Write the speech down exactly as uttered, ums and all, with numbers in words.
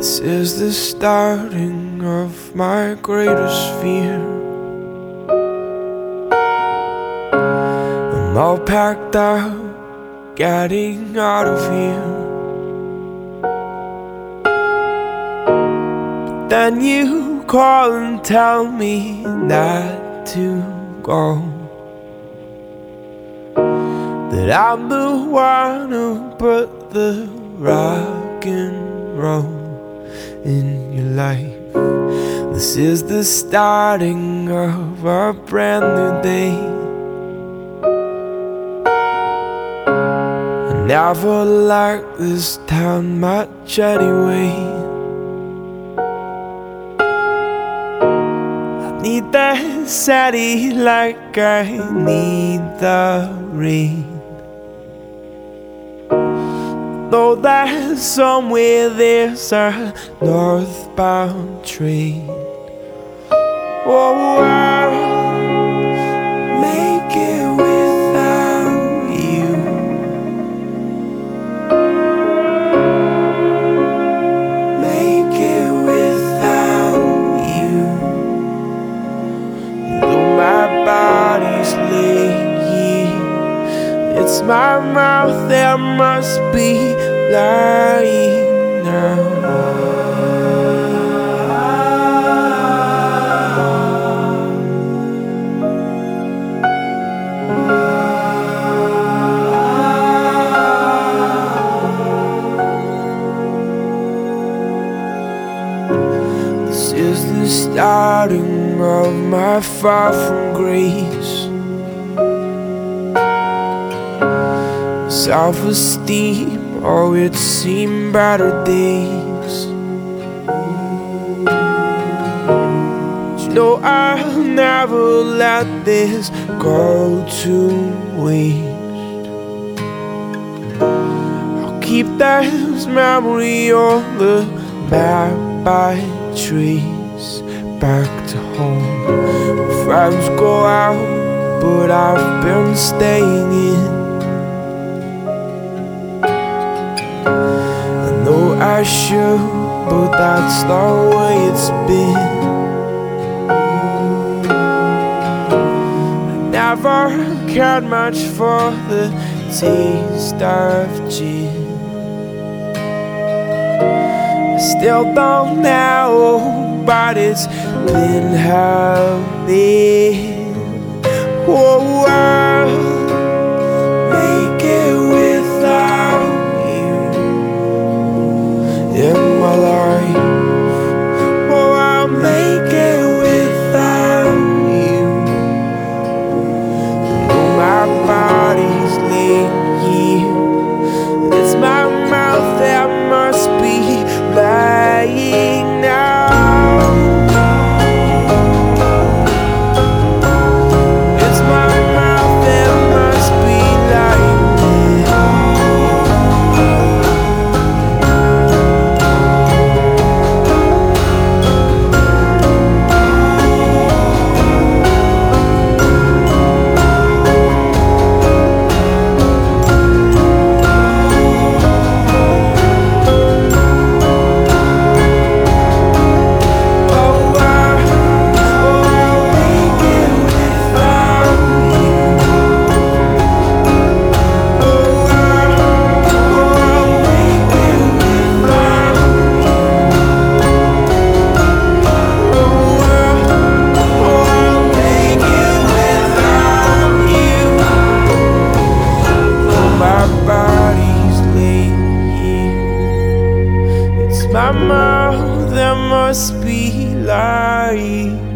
This is the starting of my greatest fear. I'm all packed up, getting out of here. But then you call and tell me not to go, that I'm the one who put the rock and roll in your life. This is the starting of a brand new day. I never liked this town much anyway. I need the city like I need the rain. Know that somewhere there's a northbound train. Oh, I'll make it without you. Make it without you. Though my body's laying here, it's my mouth that must be lying now. This is the starting of my far from grace. Self-esteem, oh, it's seen better days. You know I'll never let this go to waste. I'll keep this memory on the map I trace back to home. Friends go out, but I've been staying in. I should, but that's the way it's been. I never cared much for the taste of gin. I still don't know, but it's been happening. Oh, I'll make it without in my life. Oh, I'll make it without you. Though my body's laying here, it's my mouth that must be lying now. It's my mouth that must be lying now. My mouth that must be lying.